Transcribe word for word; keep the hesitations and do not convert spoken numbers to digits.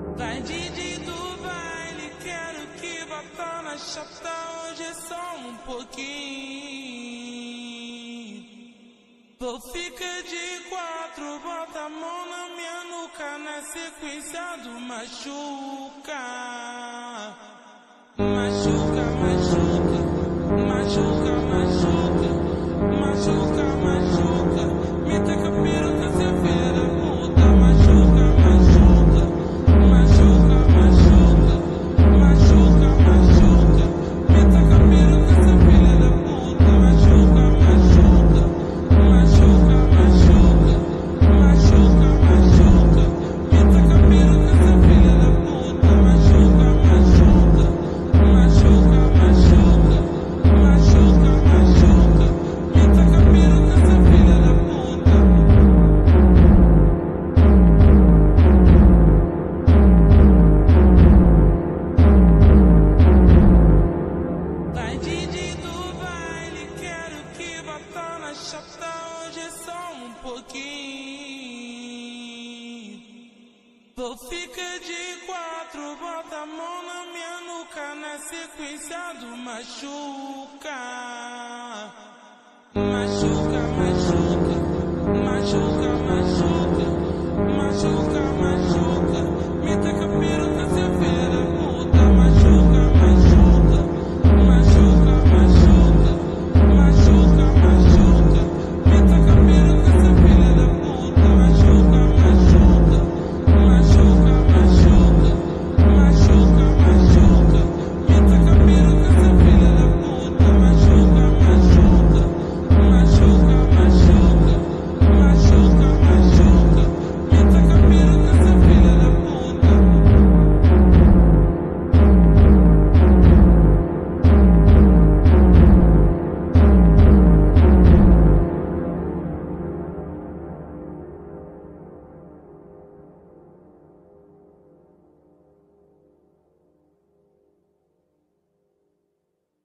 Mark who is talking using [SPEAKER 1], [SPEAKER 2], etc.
[SPEAKER 1] Vai Didi do baile, quero que bata na chata, hoje é só um pouquinho. Vou ficar de quatro, bota a mão na minha nuca, na sequência do machuca. Machuca, machuca, machuca, machuca, machuca, machuca. Me taca piroca, seu filho da puta. Machuca, machuca, machuca, machuca, machuca, machuca. Me taca piroca, seu filho da puta. Machuca, machuca, machuca, machuca, machuca, machuca. Me taca piroca, seu filho da puta. Machuca, machuca, machuca, machuca, machuca, machuca. Me taca piroca, seu filho da puta. Vai Didi do baile, quero que bata na chata, hoje é só um pouquinho. Vou ficar de quatro, bota a mão na minha nuca, na sequência do machuca. Machuca, machuca, machuca, machuca, machuca, machuca.